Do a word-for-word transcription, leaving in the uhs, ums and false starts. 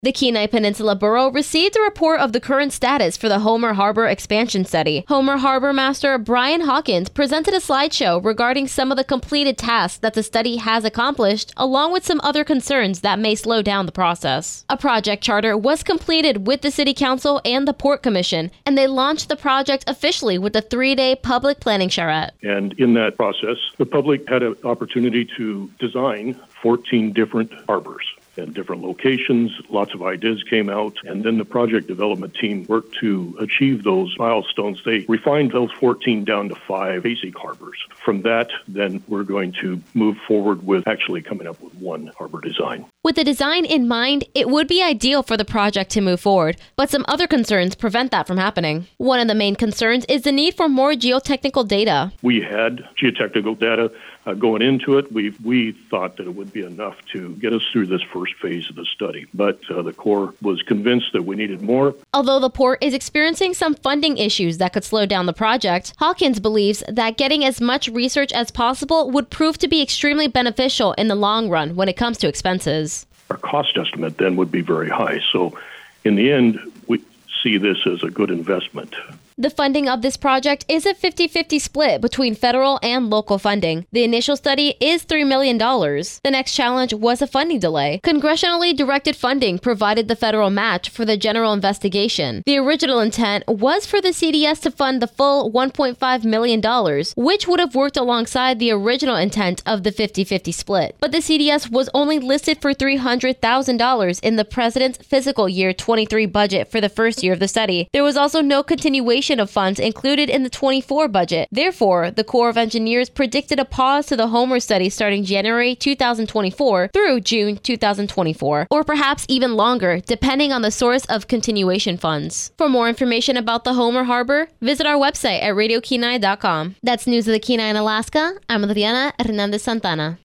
The Kenai Peninsula Borough received a report of the current status for the Homer Harbor expansion study. Homer Harbor Master Brian Hawkins presented a slideshow regarding some of the completed tasks that the study has accomplished, along with some other concerns that may slow down the process. A project charter was completed with the City Council and the Port Commission, and they launched the project officially with a three-day public planning charrette. And in that process, the public had an opportunity to design fourteen different harbors and different locations. Lots of ideas came out, and then the project development team worked to achieve those milestones. They refined those fourteen down to five basic harbors. From that, then we're going to move forward with actually coming up with one harbor design. With the design in mind, it would be ideal for the project to move forward, but some other concerns prevent that from happening. One of the main concerns is the need for more geotechnical data. We had geotechnical data uh, going into it. We we thought that it would be enough to get us through this first phase of the study, but uh, the Corps was convinced that we needed more. Although the port is experiencing some funding issues that could slow down the project, Hawkins believes that getting as much research as possible would prove to be extremely beneficial in the long run when it comes to expenses. Our cost estimate then would be very high. So in the end, we see this as a good investment. The funding of this project is a fifty-fifty split between federal and local funding. The initial study is three million dollars. The next challenge was a funding delay. Congressionally directed funding provided the federal match for the general investigation. The original intent was for the C D S to fund the full one point five million dollars, which would have worked alongside the original intent of the fifty-fifty split. But the C D S was only listed for three hundred thousand dollars in the president's fiscal year twenty-three budget for the first year of the study. There was also no continuation of funds included in the twenty-four budget. Therefore, the Corps of Engineers predicted a pause to the Homer study starting January two thousand twenty-four through June two thousand twenty-four, or perhaps even longer, depending on the source of continuation funds. For more information about the Homer Harbor, visit our website at radio kenai dot com. That's News of the Kenai in Alaska. I'm Adriana Hernandez Santana.